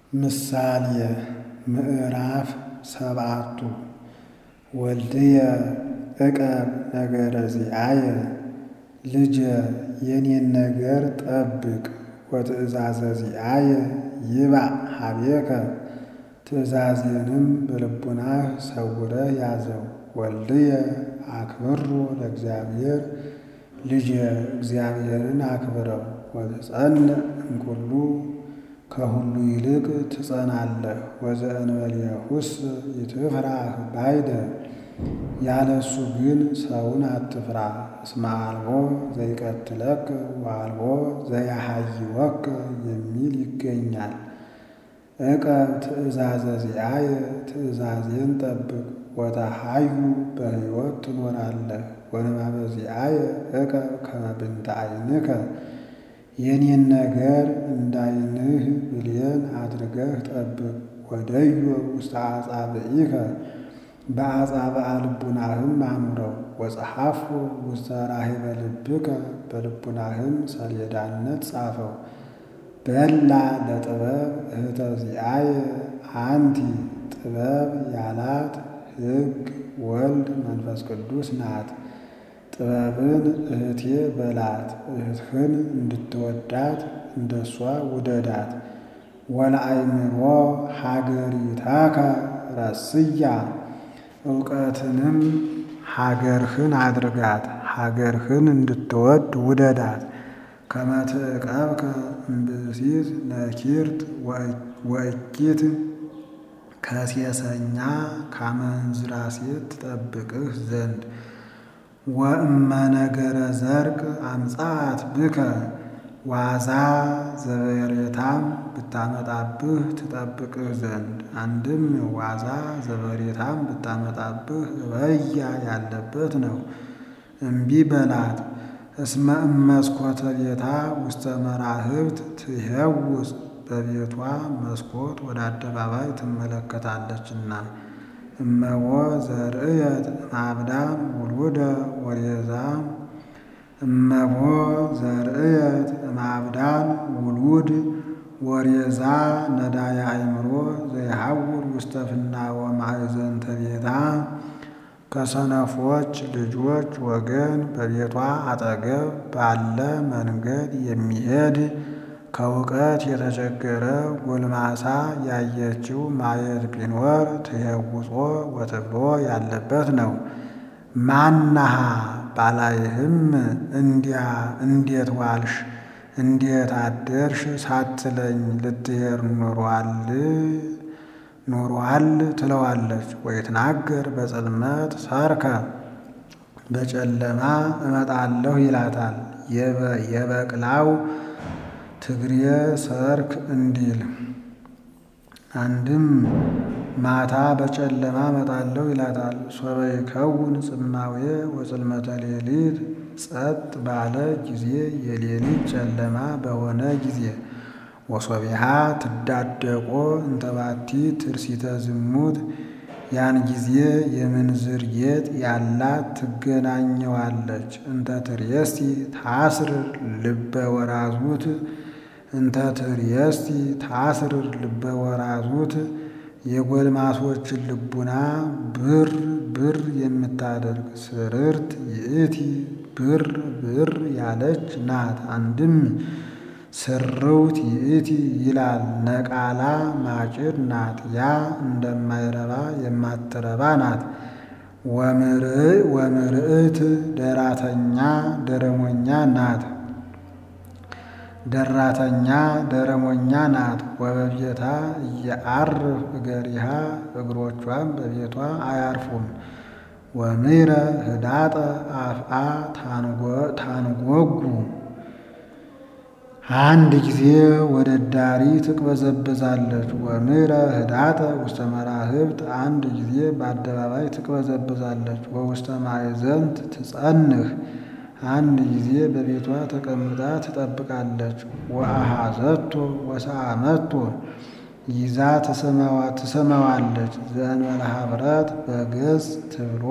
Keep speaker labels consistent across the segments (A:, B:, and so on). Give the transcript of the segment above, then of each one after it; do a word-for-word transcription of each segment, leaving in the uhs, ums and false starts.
A: ምሳሌ ምዕራፍ ሰባቱ ወልድየ ዕቀብ ነገረ ዚአየ ልጄ የኔን ነገር ጠብቅ ወትእዛዘ ዚአየ ይባእ ኀቤከ ትእዛዜንም በልቡናህ ሰውረህ ያዘው። ወልድየ አክብሮ ለእግዚአብሔር ልጄ እግዚአብሔርን አክብረው። ወትጸንዕ እምኩሉ ከሁሉ ይልቅ ትጸናለህ። ወዘእንበሌሁስ ኢትፍራህ ባይደ ያለሱ ግን ሰውን አትፍራ። እስመ አልቦ ዘይቀትለከ ወአልቦ ዘያሃይወከ የሚል ይገኛል። ዕቀብ ትእዛዘ ዚአየ ትእዛዜን ጠብቅ ወተሃዩ በሕይወት ትኖራለህ። ወንባበ ዚአየ ዕቀብ ከመ ብንተ ዓይንከ የኔን ነገር እንዳይንህ ብሌን አድርገህ ጠብቅ። ወደዮ ውስተ አጻብዒከ በአጻብዓ ልቡናህም አኑረው። ወጸሐፎ ውስተ ራሔበ ልብከ በልቡናህም ሰሌዳነት ጻፈው። በላ ለጥበብ እህተ ዚአየ አንቲ ጥበብ ያላት ሕግ ወልድ መንፈስ ቅዱስ ናት። ጥበብን እህቴ በላት እህትህን እንድትወዳት እንደሷ ውደዳት። ወለአእምሮ ሀገሪታከ ረስያ እውቀትንም ሀገርህን አድርጋት ሀገርህን እንድትወድ ውደዳት። ከመ ትዕቀብከ እምብእሲት ነኪርት ወእኪት ከሴሰኛ ካመንዝራ ሴት ትጠብቅህ ዘንድ። ወእመ ነገረ ዘርቅ አምጻት ብከ ዋዛ ዘበሬታም ብታመጣብህ ትጠብቅህ ዘንድ። አንድም ዋዛ ዘበሬታም ብታመጣብህ እበያ ያለበት ነው። እምቢ በላት። እስመ እመስኮተ ቤታ ውስተ መራህብት ትሄውፅ በቤቷ መስኮት ወደ አደባባይ ትመለከታለችና። እመቦ ዘርእየት እምአብዳም ውሉደ ወሬዛ እመቦ ዘርእየት እምአብዳን ውሉድ ወሬዛ ነዳየ አእምሮ ዘይሐውር ውስተ ፍናወ ማእዘንተ ቤታ ከሰነፎች ልጆች ወገን በቤቷ አጠገብ ባለ መንገድ የሚሄድ ከእውቀት የተቸገረ ጎልማሳ ያየችው ማየት ቢኖር ትሄውፆ ወትብሎ ያለበት ነው። ማናሃ ባላይህም እንዲያ እንዴት ዋልሽ እንዴት አደርሽ ሳትለኝ ልትሄድ ኑሯል ኑሯል ትለዋለች። ወይትናገር በጽልመት ሰርከ በጨለማ እመጣለሁ ይላታል። የበቅላው ትግሬ ሰርክ እንዲል አንድም ማታ በጨለማ እመጣለሁ ይላታል። ሶበ ይከውን ጽማዌ ወጽልመተ ሌሊት ጸጥ ባለ ጊዜ የሌሊት ጨለማ በሆነ ጊዜ። ወሶቢሃ ትዳደቆ እንተባቲ ትርሲተ ዝሙት ያን ጊዜ የምንዝር ጌጥ ያላት ትገናኘዋለች። እንተ ትርእስቲ ታስርር ልበ ወራዙት እንተ ትርእስቲ ታስርር ልበ ወራዙት የጎልማሶችን ልቡና ብር ብር የምታደርግ ስርርት ይእቲ ብር ብር ያለች ናት። አንድም ስርውት ይእቲ ይላል ነቃላ ማጭድ ናት። ያ እንደማይረባ የማትረባ ናት። ወምርዕት ደራተኛ ደረሞኛ ናት ደራተኛ ደረሞኛ ናት። ወበቤታ እየዐርፍ እገሪሃ እግሮቿም በቤቷ አያርፉም። ወምሕረ ህዳጠ አፍአ ታንጐጉ አንድ ጊዜ ወደ ዳሪ ትቅበዘበዛለች። ወምሕረ ህዳጠ ውስተ መራህብት አንድ ጊዜ በአደባባይ ትቅበዘበዛለች። ወውስተ ማእዘንት ትጸንህ አንድ ጊዜ በቤቷ ተቀምጣ ትጠብቃለች። ወአኀዘቶ ወሰአመቶ ይዛ ትስመዋለች። ዘእንበለ ኀፍረት በገጽ ትብሎ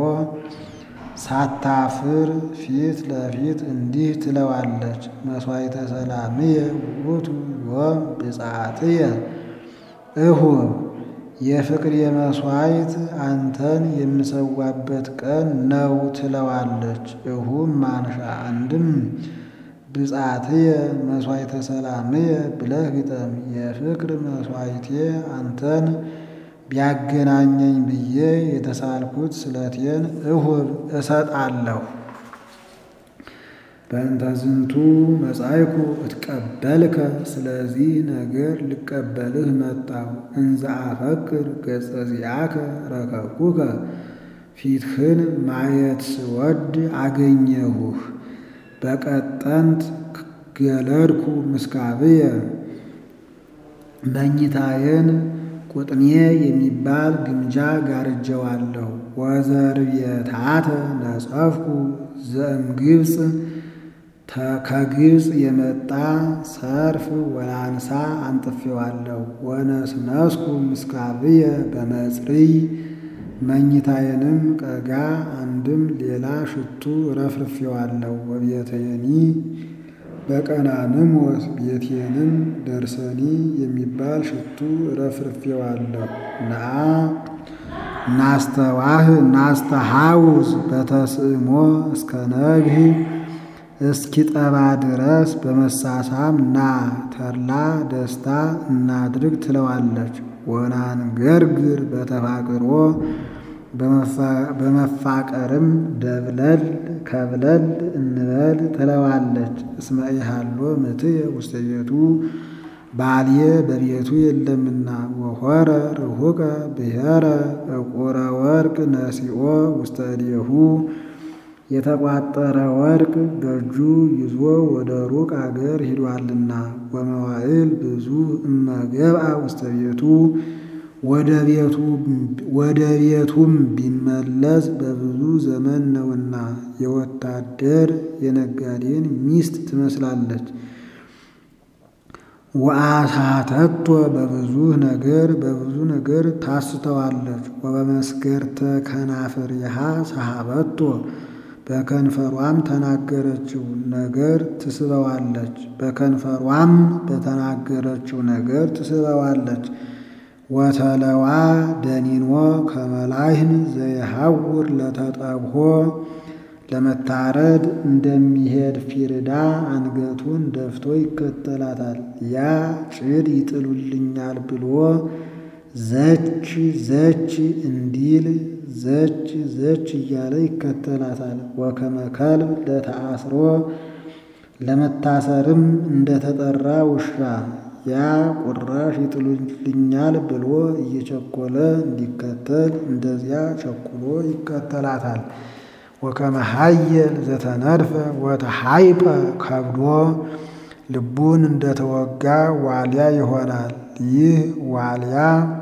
A: ሳታፍር ፊት ለፊት እንዲህ ትለዋለች። መሥዋዕተ ሰላምየ ውእቱ ዮም ብፅዓትየ እሁብ የፍቅር የመሥዋዕት አንተን የምሰዋበት ቀን ነው ትለዋለች። እሁብ ማንሻ አንድም ብጻትየ መሥዋዕተ ሰላምየ ብለህ ግጠም። የፍቅር መሥዋዕቴ አንተን ቢያገናኘኝ ብዬ የተሳልኩት ስለቴን እሁብ እሰጣለሁ። በእንተ ዝንቱ መጻእኩ እትቀበልከ ስለዚህ ነገር ልቀበልህ መጣሁ። እንዘ አፈቅር ገጸ ዚአከ ረከብኩከ ፊትህን ማየት ስወድ አገኘሁህ። በቀጠንት ገለድኩ ምስካብየ መኝታዬን ቁጥኔ የሚባል ግምጃ ጋርጀዋለሁ። ወዘርቤታተ ነጸፍኩ ዘእምግብፅ ከግብፅ የመጣ ሰርፍ ወላንሳ አንጥፌዋለሁ። ወነስነስኩ ምስካብየ በመጽርይ መኝታዬንም ቀጋ አንድም ሌላ ሽቱ ረፍርፌዋለሁ። ወቤተየኒ በቀናንሞስ ቤቴንም ደርሰኒ የሚባል ሽቱ ረፍርፌዋለሁ። ነአ ናስተዋህ ናስተሃውዝ በተስእሞ እስከ ነግህ እስኪጠባ ድረስ በመሳሳም ና ተድላ ደስታ እናድርግ ትለዋለች። ወናንገርግር በተፋቅሮ በመፋቀርም ደብለል ከብለል እንበል ትለዋለች። እስመ ኢሃሎ ምትየ ውስተ ቤቱ ባልየ በቤቱ የለምና። ወሖረ ርሁቀ ብሔረ ዕቁረ ወርቅ ነሲኦ ውስተ እዴሁ የተቋጠረ ወርቅ በእጁ ይዞ ወደ ሩቅ አገር ሂዷልና። ወመዋዕል ብዙ እመገብአ ውስተ ቤቱ ወደ ቤቱም ቢመለስ በብዙ ዘመን ነውና። የወታደር የነጋዴን ሚስት ትመስላለች። ወአሳተቶ በብዙ ነገር በብዙ ነገር ታስተዋለች። ወበመስገርተ ከናፍሪሃ ሰሃበቶ በከንፈሯም ተናገረችው ነገር ትስበዋለች። በከንፈሯም በተናገረችው ነገር ትስበዋለች። ወተለዋ ደኒኖ ከመላይህን ዘይሐውር ለተጠብሖ ለመታረድ እንደሚሄድ ፊርዳ አንገቱን ደፍቶ ይከተላታል። ያ ጭድ ይጥሉልኛል ብሎ ዘች ዘች እንዲል ዘች ዘች እያለ ይከተላታል። ወከመ ከልብ ለተአስሮ ለመታሰርም እንደተጠራ ውሻ ያ ቁራሽ ይጥሉልኛል ብሎ እየቸኮለ እንዲከተል እንደዚያ ቸኩሎ ይከተላታል። ወከመ ኃየል ዘተነድፈ ወተሐይጰ ከብዶ ልቡን እንደተወጋ ዋልያ ይሆናል። ይህ ዋልያ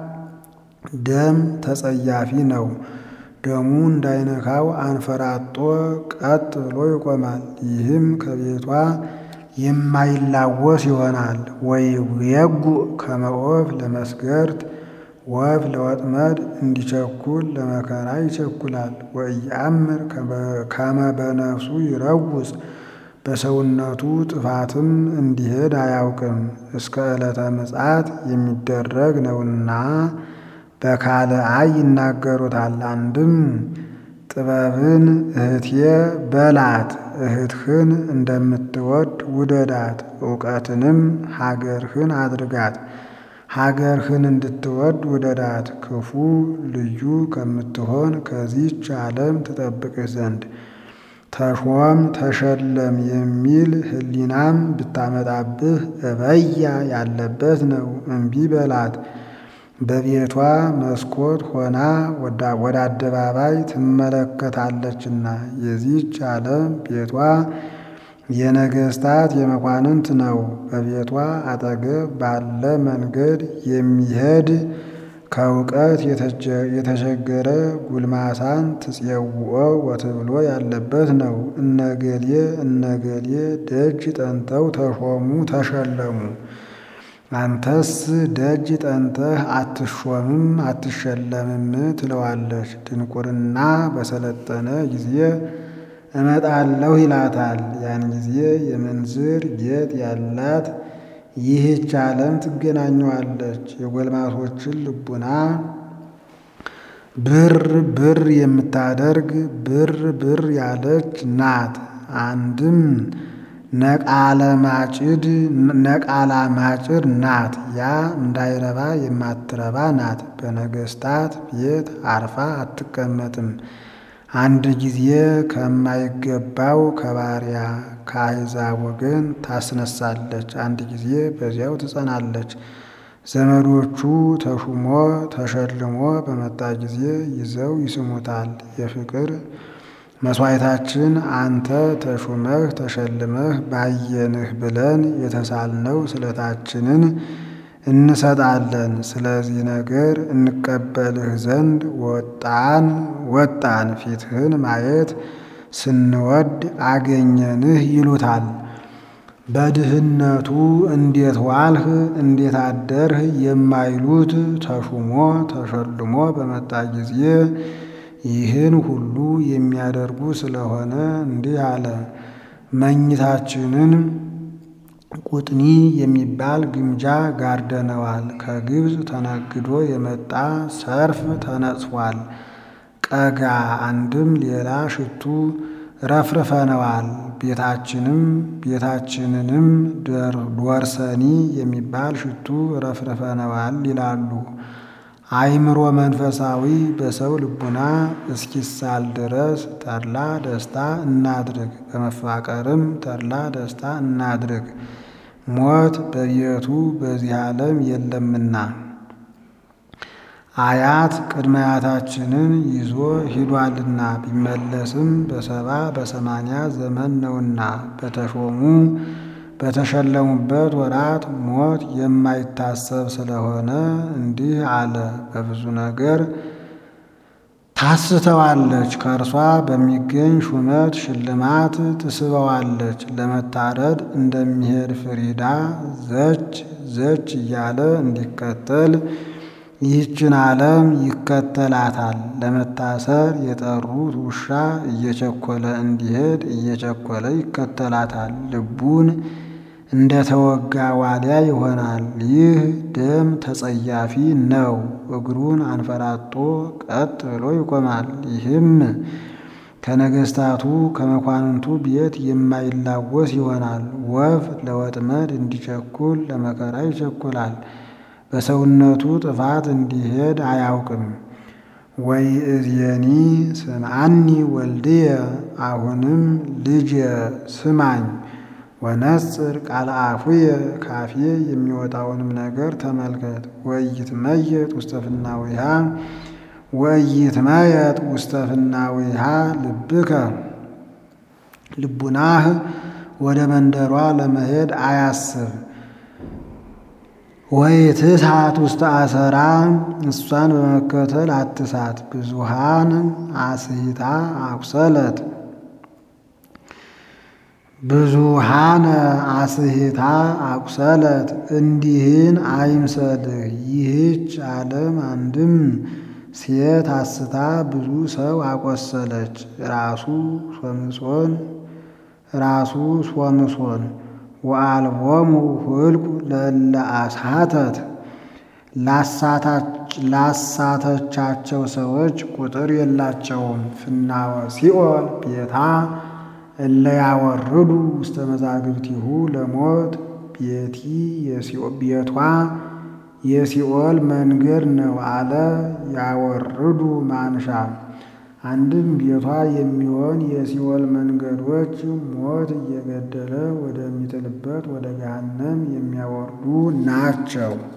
A: ደም ተጸያፊ ነው። ደሙ እንዳይነካው አንፈራጦ ቀጥ ብሎ ይቆማል። ይህም ከቤቷ የማይላወስ ይሆናል። ወይጉ ከመ ወፍ ለመስገርት ወፍ ለወጥመድ እንዲቸኩል ለመከራ ይቸኩላል። ወኢየአምር ከመ በነፍሱ ይረውፅ በሰውነቱ ጥፋትም እንዲሄድ አያውቅም። እስከ ዕለተ ምጽአት የሚደረግ ነውና በካልአይ ይናገሩታል። አንድም ጥበብን እህቴ በላት እህትህን እንደምትወድ ውደዳት። እውቀትንም ሀገርህን አድርጋት ሀገርህን እንድትወድ ውደዳት። ክፉ ልዩ ከምትሆን ከዚህች ዓለም ትጠብቅህ ዘንድ ተሾም ተሸለም የሚል ሕሊናም ብታመጣብህ እበያ ያለበት ነው። እምቢ በላት። በቤቷ መስኮት ሆና ወደ አደባባይ ትመለከታለችና የዚህች ዓለም ቤቷ የነገሥታት የመኳንንት ነው። በቤቷ አጠገብ ባለ መንገድ የሚሄድ ከእውቀት የተቸገረ ጉልማሳን ትፄውኦ ወትብሎ ያለበት ነው። እነገሌ እነገሌ ደጅ ጠንተው ተሾሙ ተሸለሙ። አንተስ ደጅ ጠንተህ አትሾምም አትሸለምም ትለዋለች። ድንቁርና በሰለጠነ ጊዜ እመጣለሁ ይላታል። ያን ጊዜ የምንዝር ጌጥ ያላት ይህች ዓለም ትገናኘዋለች። የጎልማሶችን ልቡና ብር ብር የምታደርግ ብር ብር ያለች ናት። አንድም ነቃለ ማጭድ ነቃላ ማጭድ ናት። ያ እንዳይረባ የማትረባ ናት። በነገሥታት ቤት አርፋ አትቀመጥም። አንድ ጊዜ ከማይገባው ከባሪያ ከአሕዛብ ወገን ታስነሳለች። አንድ ጊዜ በዚያው ትጸናለች። ዘመዶቹ ተሹሞ ተሸልሞ በመጣ ጊዜ ይዘው ይስሙታል። የፍቅር መሥዋዕታችን አንተ ተሹመህ ተሸልመህ ባየንህ ብለን የተሳልነው ስለታችንን እንሰጣለን። ስለዚህ ነገር እንቀበልህ ዘንድ ወጣን ወጣን ፊትህን ማየት ስንወድ አገኘንህ ይሉታል። በድህነቱ እንዴት ዋልህ እንዴት አደርህ የማይሉት ተሹሞ ተሸልሞ በመጣ ጊዜ ይህን ሁሉ የሚያደርጉ ስለሆነ እንዲህ አለ። መኝታችንን ቁጥኒ የሚባል ግምጃ ጋርደነዋል። ከግብፅ ተነግዶ የመጣ ሰርፍ ተነጽፏል። ቀጋ አንድም ሌላ ሽቱ ረፍርፈነዋል። ቤታችንም ቤታችንንም ዶርሰኒ የሚባል ሽቱ ረፍርፈነዋል ይላሉ። አእምሮ መንፈሳዊ በሰው ልቡና እስኪሳል ድረስ ተድላ ደስታ እናድርግ፣ በመፋቀርም ተድላ ደስታ እናድርግ። ሞት በቤቱ በዚህ ዓለም የለምና። አያት ቅድመ አያታችንን ይዞ ሂዷልና ቢመለስም በሰባ በሰማንያ ዘመን ነውና በተሾሙ በተሸለሙበት ወራት ሞት የማይታሰብ ስለሆነ እንዲህ አለ። በብዙ ነገር ታስተዋለች፣ ከእርሷ በሚገኝ ሹመት ሽልማት ትስበዋለች። ለመታረድ እንደሚሄድ ፍሪዳ ዘች ዘች እያለ እንዲከተል ይህችን ዓለም ይከተላታል። ለመታሰር የጠሩት ውሻ እየቸኮለ እንዲሄድ እየቸኮለ ይከተላታል። ልቡን እንደ ተወጋ ዋልያ ይሆናል። ይህ ደም ተጸያፊ ነው። እግሩን አንፈራጦ ቀጥ ብሎ ይቆማል። ይህም ከነገሥታቱ ከመኳንንቱ ቤት የማይላወስ ይሆናል። ወፍ ለወጥመድ እንዲቸኩል ለመከራ ይቸኩላል። በሰውነቱ ጥፋት እንዲሄድ አያውቅም። ወይ እዝየኒ ስምዓኒ ወልድየ፣ አሁንም ልጄ ስማኝ። ወነጽር ቃለ አፉየ፣ ካፌ የሚወጣውንም ነገር ተመልከት። ወኢይትመየጥ ውስተ ፍናዊሃ ወኢይትመየጥ ውስተ ፍናዊሃ ልብከ፣ ልቡናህ ወደ መንደሯ ለመሄድ አያስብ። ወይ ትሳት ውስተ አሰራ፣ እሷን በመከተል አትሳት። ብዙሃን አስሂታ አቁሰለት ብዙሃነ አስሂታ አቁሰለት፣ እንዲህን አይምሰልህ። ይህች ዓለም አንድም ሴት አስታ ብዙ ሰው አቆሰለች። ራሱ ሶምሶን ራሱ ሶምሶን ወአልቦሙ ሁልቁ ለእለ አስሐተት፣ ላሳተቻቸው ሰዎች ቁጥር የላቸውም። ፍናወ ሲኦል ቤታ እለ ያወርዱ ውስተ መዛግብቲሁ ለሞት፣ ቤቲ ቤቷ የሲኦል መንገድ ነው አለ። ያወርዱ ማንሻ አንድም ቤቷ የሚሆን የሲኦል መንገዶች ሞት እየገደለ ወደሚጥልበት ወደ ገሃነም የሚያወርዱ ናቸው።